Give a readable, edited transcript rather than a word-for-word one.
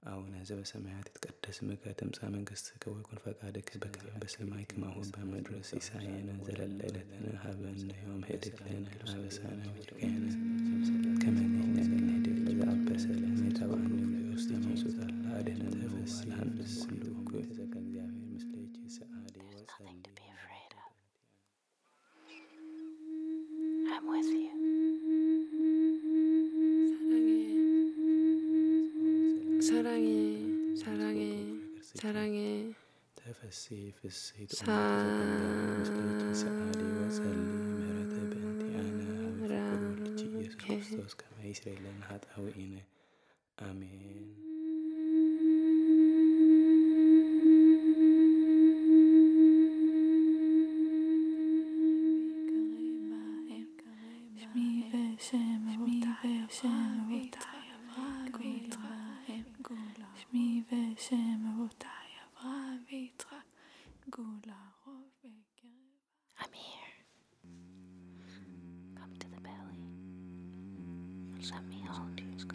አቡነ ዘበሰማያት ይትቀደስ ስምከ ትምጻእ መንግሥትከ ወይኩን ፈቃድከ በከመ በሰማይ ከማሁ በምድር ሲሳየነ ዘለለ ዕለትነ ሀበነ ዮም ኅድግ ለነ አበሳነ ወጌጋየነ ከመ ንሕነኒ ንኅድግ ለዘአበሰ ለነ ኢታብአነ ውስተ መንሱት አላ አድኅነነ ወባልሐነ ኩሉ እኩይ እግዚአብሔር ምስሌኪ ሰአሊ ወጸልይ I'm with you. 사랑해, 사랑해, 사랑해. ተፈሲ ፍሥሕት ምስሌኪ ሰአሊ ወጸልይ ምህረተ በእንቲአነ ሀበ ፍቁር ወልድኪ ኢየሱስ ክርስቶስ ከመ ይስረይ ለነ ኃጣውኢነ አሜን። I'm here. Come to the belly. Let me hold you.